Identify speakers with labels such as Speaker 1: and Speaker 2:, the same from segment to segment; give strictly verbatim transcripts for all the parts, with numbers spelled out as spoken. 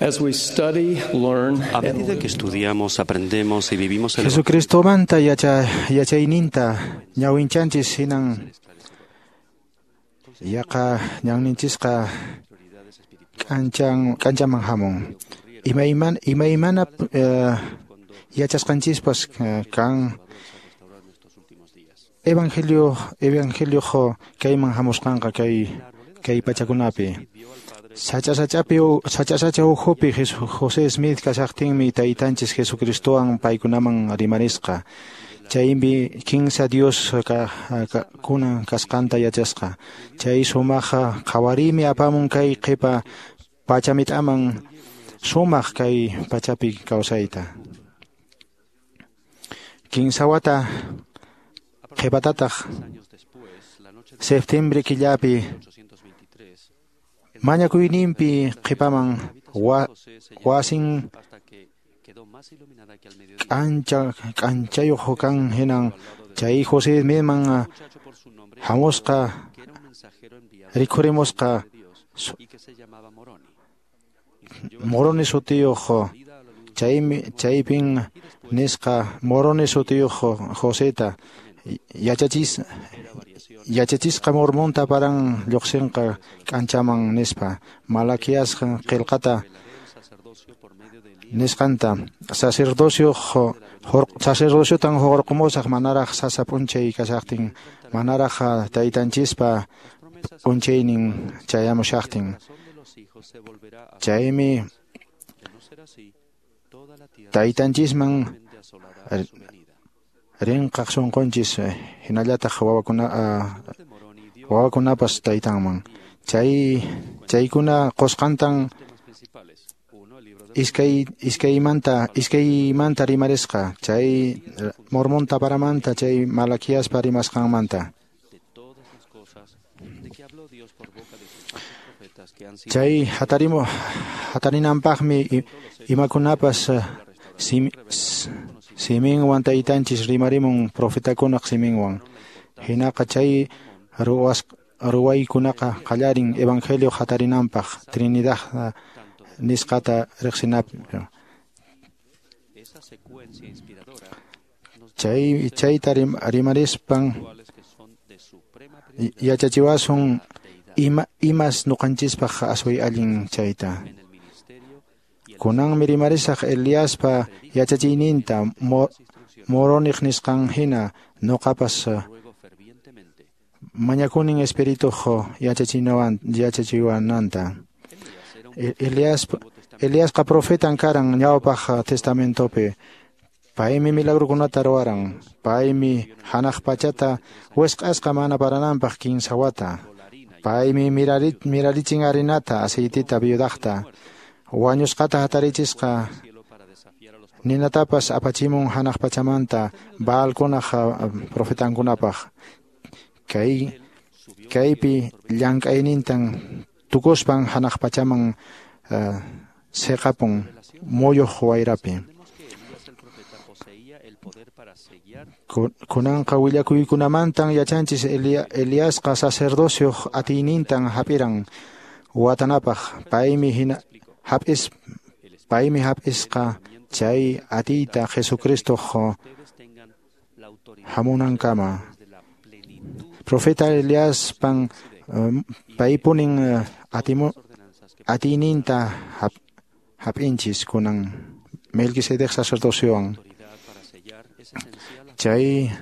Speaker 1: As we study, learn,
Speaker 2: A medida que estudiamos, aprendemos y vivimos el
Speaker 3: Jesucristo manta yacha yachayninta ñawinchanchis hinan yaqa ñanninchisqa k'anchan k'anchaman hamun imayman imaymana uh, yachasqanchispas uh, kan evangelio evangelio jo kayman hamusqanqa kay kay pachakunapi sacha sachapi sacha sacha uhupi José Smith kasaqtinmi taytanchis Jesucristowan paykunaman rimarisqa chaymi quince Dios ka, ka kunan kasqanta yachasqa chay sumaqa qawarimi apamun kay qipa pachamit'aman sumaq kay pachapi kawsayta quince wata qipatataq septiembre killapi mañakuyninpi qipaman wa, wasin k'ancha k'anchayuq kan hinan chay José misman hamusqa rikhurimusqa Moroni sutiyuq chaymi chaypin nisqa Moroni sutiyuq Joséta yachachis yachachisqa mormonta paran lluqsinqa k'anchaman nispa Malaquías qillqata nisqanta sacerdocio sacerdocio tan horqumusaq manaraq sasa p'unchay kasaqtin manaraq taytanchispa p'unchaynin chayamushaqtin chaymi taytanchisman rinqaq sunqunchis hinallataq wawakuna wawakunapas taytanman chay chaykuna qusqantan iskay iskaymanta iskaymanta rimarisqa chay mormonta paramanta chay Malaquíaspa rimasqanmanta chay hatarimu hatarinanpaqmi imakunapas sim, siminwan taytanchis rimarimun profetakunaq siminwan hinaqa chay ruwas ruwaykunaqa qallarin evangelio hatarinanpaq Trinidad nisqata riqsinapi chay chayta rimarispan yachachiwasun ima imas nuqanchispaq asway allin chayta kunanmi rimarisaq Eliaspa yachachiyninta moroniq nisqan hina nuqapas mañakunin espiritu yachachinawan yachachiwananta Elias Eliasqa profetan karan ñawpaq testamentopi paymi milagrukunata ruwaran paymi hanaq pachata wesq'asqa mana parananpaq quince wata paymi mirarit mirarichin harinata aceitita viudaqta wañusqata hatarichisqa ninatapas apachimun hanaq pachamanta baalkunaq profetankunapaq kay kaypi llank'aynintan tukuspan hanaq pachaman uh, seqapun muyuq wayrapi kunanqa willakuykunamantan yachanchis Eliasqa sacerdocio atiynintan hapiran watanapaq paymi hina hap'is paymi hap'isqa chay atiyta Jesucristo hamunankama profeta Eliaspan uh, paypunin uh, atimu atiyninta hap, hap'inchis kunan Melquisedec sacerdociowan chay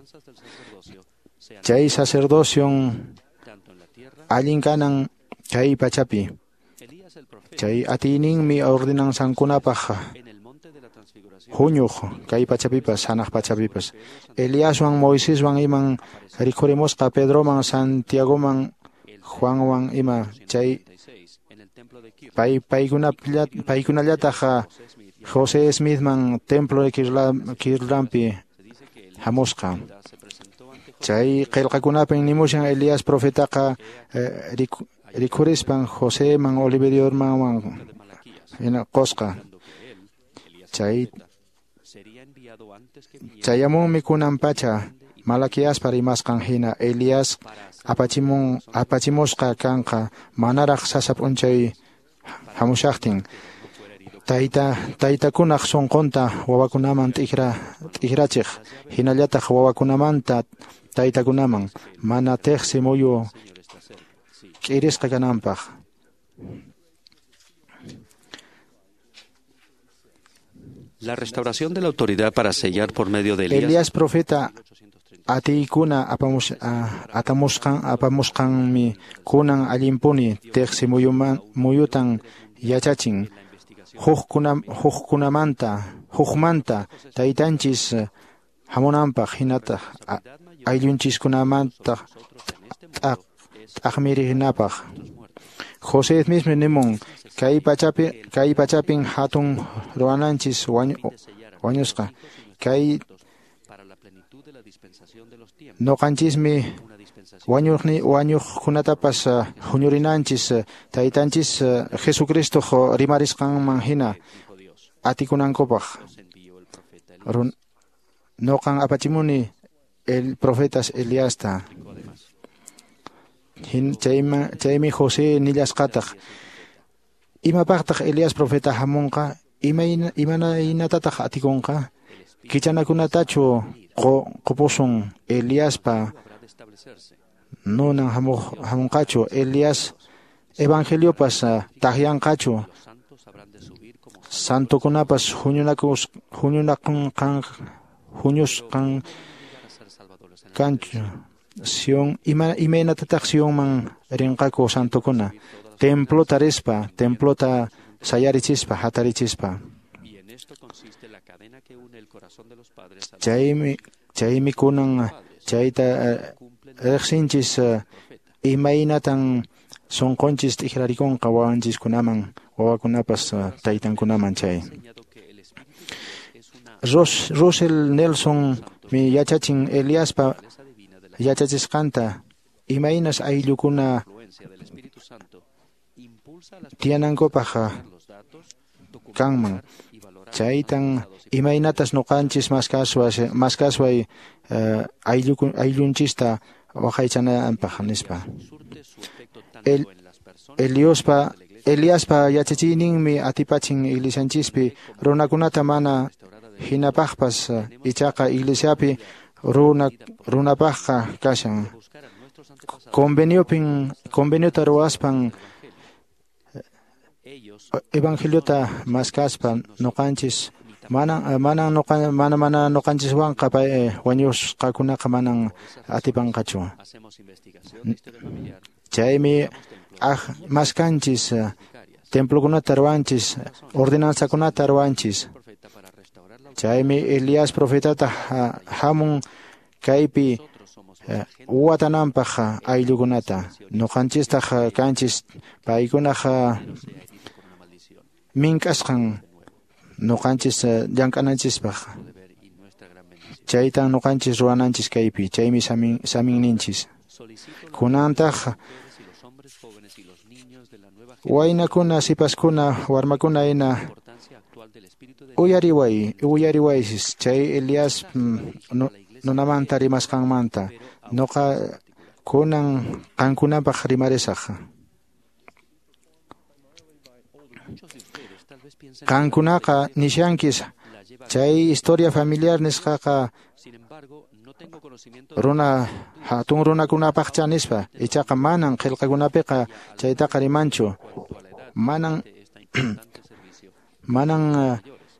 Speaker 3: chay sacerdocion allin kanan chay pachapi chay atiyninmi ordenansankunapaq huñuq kay pachapipas hanaq pachapipas Eliaswan Moiseswan iman rikhurimusqa Pedroman Santiagoman Juanwan ima chay pay paykunallataq José Smithman templo de Kirlampi hamusqa chay qillqakunapin nimushan Elias profetaqa eh, rikhurispan Joséman Oliveriorman hina qosqa chay chayamunmi kunan pacha Malaquíaspa rimasqan hina Elias apachimun apachimusqa kanqa manaraq sasa p'unchay hamushaqtin tayta taytakunaq sunqunta wawakunaman t'ikra t'ikrachiq hinallataq wawakunamanta taytakunaman mana tiqsi muyu k'irisqa kananpaq.
Speaker 2: La restauración de la autoridad para sellar por medio de Elías,
Speaker 3: Elías profeta atiykuna apamus atamusqan apamusqanmi kunan allimpuni tiqsi muyuman muyutan yachachin huqkuna huqkunamanta huqmanta taytanchis hamunanpaq hinata ayllunchikkunamanta t'aqmirinapaq. José mismo nimun kay pachapi kay pachapin hatun ruananchis wañusqa kay noqanchismi wañuqni wañuqkunatapas huñurinanchis taytanchis Jesucristo rimarisqanman hina atikunankupaq noqan apachimuni el profetas Eliasta chayma chaymi José nillasqataq imapaqtaq Elías profeta hamunqa imayna imanaynataq atikunqa kichanakunatachu qupusun Eliaspa nunan hamunqachu Elías evangeliopas taqyanqachu santukunapas huñunakus huñunaqan huñusqan kanchu Sion ima imaynatataq Sionman rinqaku santukuna templota rispa templota sayarichispa hatarichispa chaymi chaymi kunan chayta riqsinchis imaynatan sunqunchis t'ijrarikunqa wawanchiskunaman wawakunapas taytankunaman chay. Russell Nelson mi yachachin Eliaspa yachachisqanta imaynas ayllukuna tiyanankupaq kanman chaytan imaynatas nuqanchis maskaswa maskasway ayllunchista waqaychananpaq nispa. El Eliospa Eliaspa yachachiyninmi atipachin iglesianchispi runakunata mana hinapaqpas ichaqa iglesiapi runa runapaqqa kashan conveniopin conveniota ruaspan evangeliota maskaspan noqanchis mana mana noqan mana mana noqanchiswanqa wañusqakunaqa manan atipanqachu chaymi aj maskanchis templokunata ruanchis ordenanzakunata ruanchis chaymi Elías profetata hamun kaypi watananpaq ayllukunata nuqanchistaq kanchis paykunaq mink'asqan nuqanchis llank'ananchispaq chaytan nuqanchis ruwananchis kaypi chaymi samin saminninchis kunantaq waynakuna sipaskuna warmakuna hina uyariway uyariwaysis chay Elías nunamanta rimasqanmanta noqa kunan qankunapaq rimarisaq qankunaqa nishankis chay historia familiar nisqaqa runa hatun runakunapaqcha nispa ichaqa manan qillqakunapiqa chaytaqa rimanchu manan manan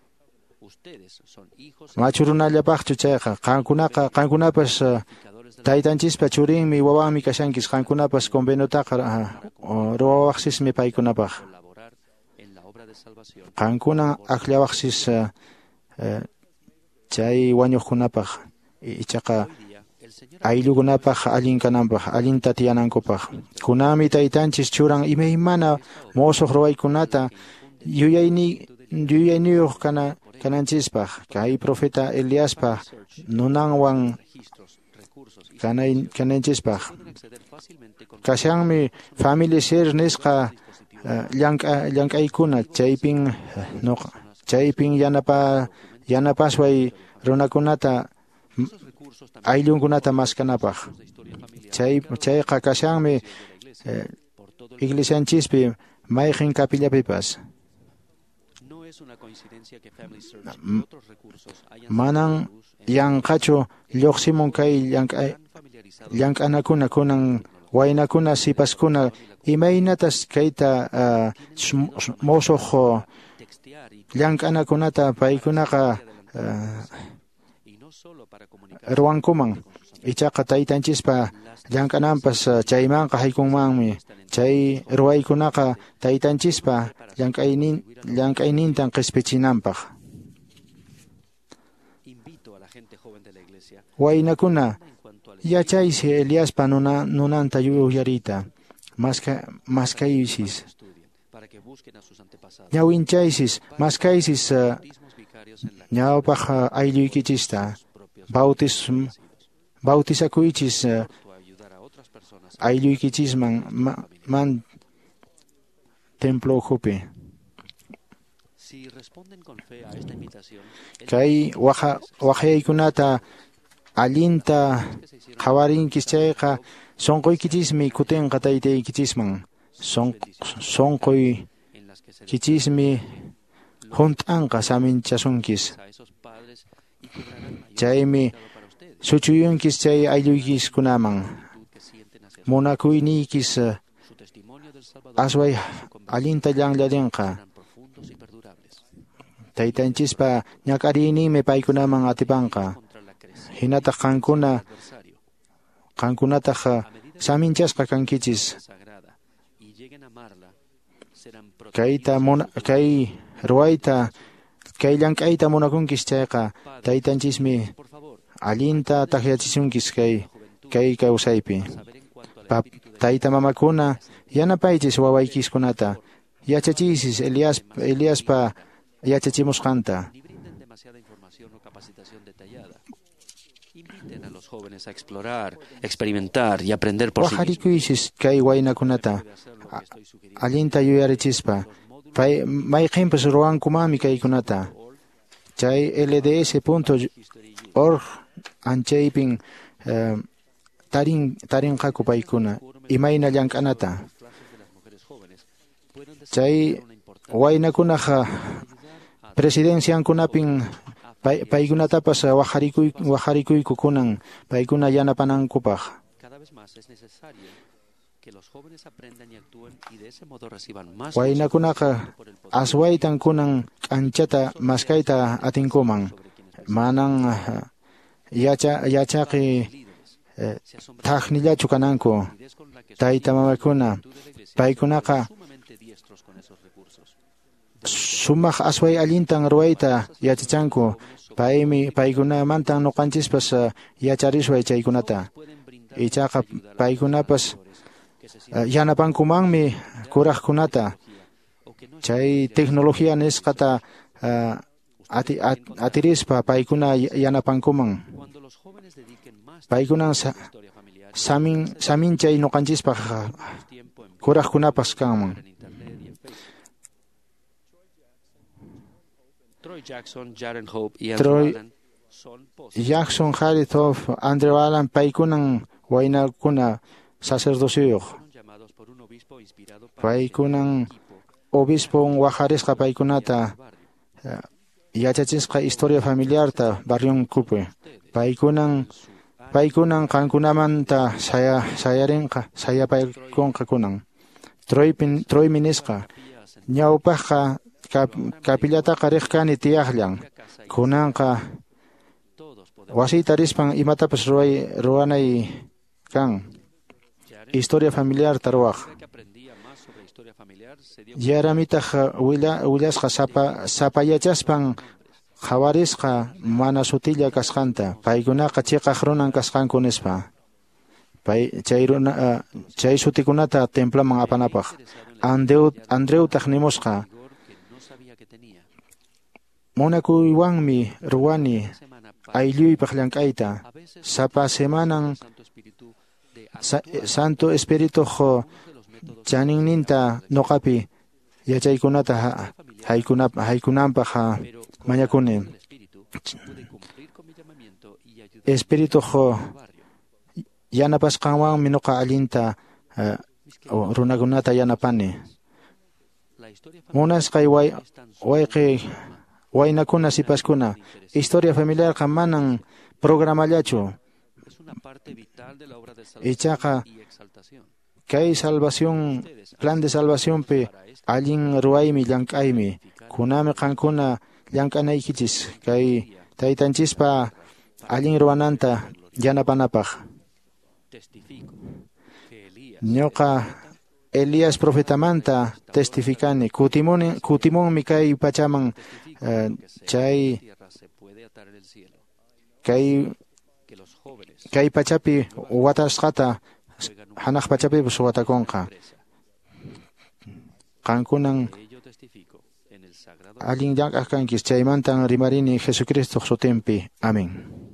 Speaker 3: machurunallapaqchu chayqa qankunaqa qankunapas taytanchispa churinmi wawanmi kashankis qankunapas conveniotaqa ruwawaqsismi paykunapaq qankuna aqllawaqsis chay wañuqkunapaq ichaqa ayllukunapaq allin kananpaq allinta tiyanankupaq kunami taytanchis churan imaymana musuq ruwaykunata yuyayni yuyayniyuq kana kananchispaq kay profeta Eliaspaq nunanwan kanay kananchispaq kashanmi familia ser nisqa llanka llank'aykuna chaypin no chaypin yanapa yanapasway runakunata ayllunkunata maskanapaq chay chayqa kashanmi iglesianchispi mayqin kapillapipas Manan yanqachu lluqsimun kay llank'ay llank'anakuna kunan waynakuna sipaskuna imaynatas kayta uh, mosuq llank'anakunata paykunaqa uh, ruwankuman ichaqa taytanchispa llank'ananpas uh, chaymanqa haykunmanmi chay ruwaykunaqa taytanchispa llank'aynin llank'aynintan qispichinanpaq waynakuna yachaysi Eliaspa nuna nunanta yuyarita maska maskaysis ñawinchaysis maskaysis uh, ñawpaq uh, aylluykichista bautism bautisakuychis uh, aylluykichishman ma, man templo hupi kay waja wajaykunata allinta qhawarinkis chayqa sonqoykichismi kutinqa taytaykichisman sonqoy kichismi hunt'anqa saminchasunkis chaymi suchuyunkis chay aylluykiskunaman munakuyniykis asway allinta llanllarinqa taytanchispa ñak'arinimi paykunaman atipanqa hinataq qankuna qankunataq saminchasqa kankichis kayta muna, kay ruwayta kay llank'ayta munakunkis chayqa taytanchismi allinta takyachisunkis kay kay kawsaypi tayta mamakuna yanapaychis wawaykiskunata yachachiysis Elias Eliaspa yachachimusqanta
Speaker 2: inviten a los jóvenes a explorar, experimentar y aprender por sí mismos.
Speaker 3: Wajarikuysis kay waynakunata allinta yuyarichispa pay mayqinpas ruwankumami kaykunata chay L D S punto org anchaypin uh, tarin tarinqaku paykuna imayna llank'anata chay waynakunaqa presidenciankunapin pay paykunatapas wajarikuy wajarikuyku kunan paykuna yanapanankupaq waynakunaqa aswaytan kunan k'anchata maskayta atinkuman manan yacha yachaqi eh, thaqnillachu kananku tayta mamakuna paykunaqa sumaq asway allintan ruwayta yachachanku paymi paykunamantan nuqanchispas yacharisway chaykunata ichaqa paykunapas yanapankumanmi kuraqkunata chay tecnología nisqata uh, ati, at, atirispa paykuna yanapankuman paykunan sa, samin saminchay nuqanchispaq kuraqkunapas kanman
Speaker 2: Troy Jackson, Jaren Hope y
Speaker 3: Troy
Speaker 2: Andrew Allen son
Speaker 3: Jackson, Jared Hope, Andrew Allen paykunan waynakuna sacerdocio paykunan obispo wajarisqa paykunata uh, yachachisqa historia familiarta barrion kupe paykunan paykunan qankunamanta saya sayarinqa sayapaykunqa kunan Troy pin Troy minisqa ñawpaqqa kap, kapillataqa riqkani tiyaqllan kunanqa wasita rispan imatapas ruway ruwanay kan historia familiar tarwaq yaramitaq wila wilasqa sapa sapayachaspan qawarisqa mana sutilla kasqanta paykunaqa chiqaq runan kasqanku nispa pay chay runa uh, chay sutikunata templaman apanapaq Andreu Andreu taqnimusqa munakuywanmi ruwani aylluypaq llank'ayta sapa semanan sa, Santo Espíritu chaninninta nuqapi yachaykunata haykunap haykunanpaq mañakuni Espíritu yanapasqanwanmi nuqa allinta uh, runakunata yanapani Munasqay way wayqi waynakuna sipaskuna historia familiar manan programallachu. Ichaqa kay salvación plan de salvación pe allin ruaymi llank'aymi kunami qankuna llank'anaykichis kay taytanchispa allin ruwananta yanapanapaq. Ñuqa Elías profetamanta testificani kutimun kutimunmi kay pachaman uh, chay kay kay pachapi watasqata hanaq pachapi watakunqa qankunan allin llank'aq kankis chaymantan rimarini Jesucristo sutinpi. Amén.